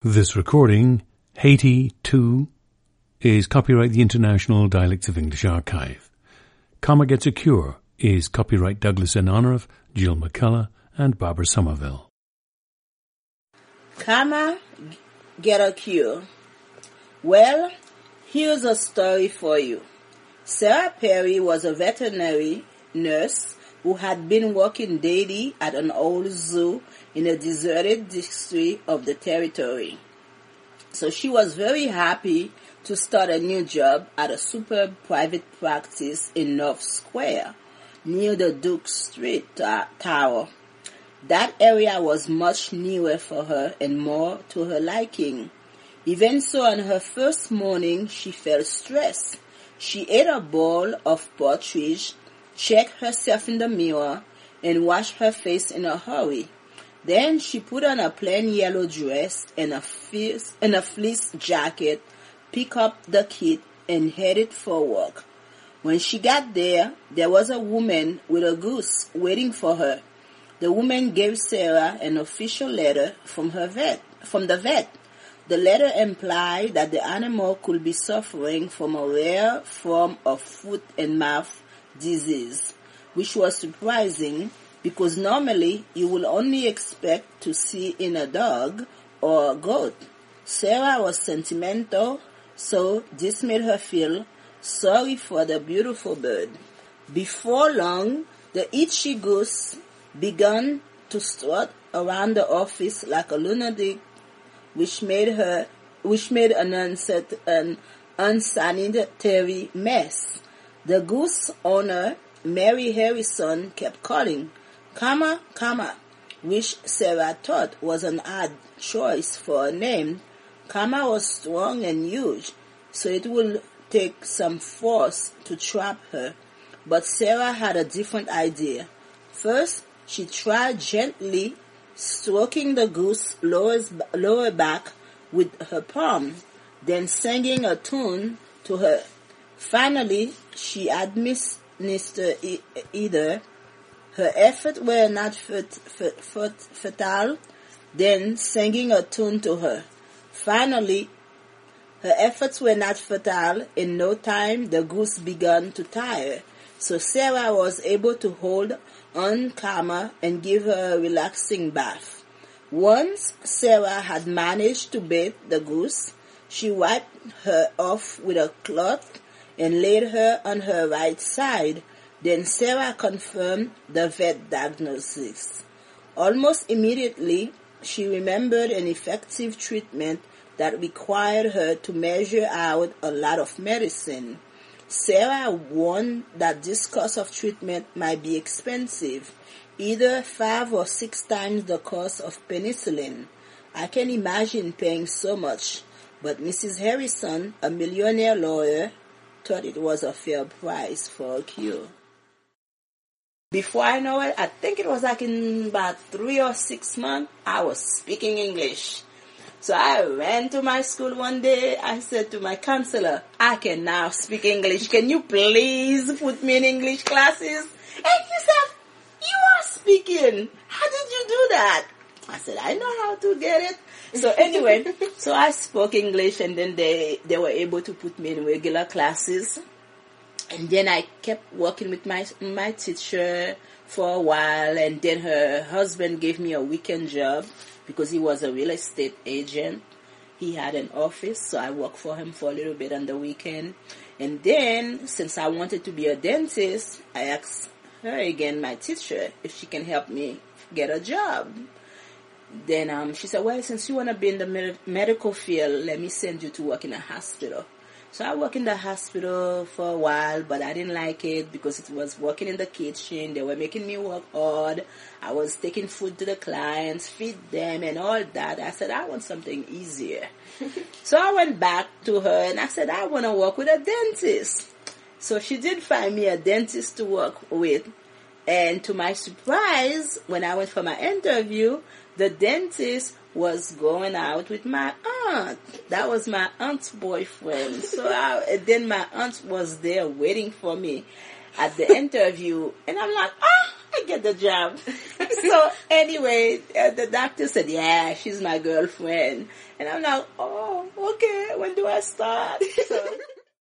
This recording, Haiti 2, is copyright the International Dialects of English Archive. Comma Gets a Cure is copyright Douglas in honor of Jill McCullough and Barbara Somerville. Comma Get a Cure. Well, here's a story for you. Sarah Perry was a veterinary nurse who had been working daily at an old zoo in a deserted district of the territory. So she was very happy to start a new job at a superb private practice in North Square, near the Duke Street Tower. That area was much newer for her and more to her liking. Even so, on her first morning, she felt stressed. She ate a bowl of partridge, checked herself in the mirror, and washed her face in a hurry. Then she put on a plain yellow dress and a fleece jacket, picked up the kit, and headed for work. When she got there, there was a woman with a goose waiting for her. The woman gave Sarah an official letter from the vet. The letter implied that the animal could be suffering from a rare form of foot and mouth disease, which was surprising because normally you will only expect to see in a dog or a goat. Sarah was sentimental, so this made her feel sorry for the beautiful bird. Before long, the itchy goose began to strut around the office like a lunatic, which made an unsanitary mess. The goose owner, Mary Harrison, kept calling, "Comma, comma," which Sarah thought was an odd choice for a name. Comma was strong and huge, so it would take some force to trap her. But Sarah had a different idea. First, she tried gently stroking the goose's lower back with her palm, then singing a tune to her. Finally, she administered either. Her efforts were not futile, then singing a tune to her. Finally, her efforts were not futile. In no time, the goose began to tire, so Sarah was able to hold on Comma and give her a relaxing bath. Once Sarah had managed to bathe the goose, she wiped her off with a cloth and laid her on her right side. Then Sarah confirmed the vet diagnosis. Almost immediately, she remembered an effective treatment that required her to measure out a lot of medicine. Sarah warned that this course of treatment might be expensive, either 5 or 6 times the cost of penicillin. I can imagine paying so much, but Mrs. Harrison, a millionaire lawyer, thought it was a fair price for a cure. Before I know it, I think it was like in about 3 or 6 months, I was speaking English. So I ran to my school one day. I said to my counselor, "I can now speak English. Can you please put me in English classes?" And he said, "You are speaking. How did you do that?" I said, "I know how to get it." So anyway, so I spoke English, and then they were able to put me in regular classes. And then I kept working with my teacher for a while, and then her husband gave me a weekend job because he was a real estate agent. He had an office, so I worked for him for a little bit on the weekend. And then, since I wanted to be a dentist, I asked her again, my teacher, if she can help me get a job. Then she said, "Well, since you want to be in the medical field, let me send you to work in a hospital." So I worked in the hospital for a while, but I didn't like it because it was working in the kitchen. They were making me work hard. I was taking food to the clients, feed them, and all that. I said, I want something easier. So I went back to her, and I said, I want to work with a dentist. So she did find me a dentist to work with. And to my surprise, when I went for my interview, the dentist was going out with my aunt. That was my aunt's boyfriend. So then my aunt was there waiting for me at the interview. And I'm like, I get the jab. So anyway, the doctor said, yeah, she's my girlfriend. And I'm like, oh, okay, when do I start? So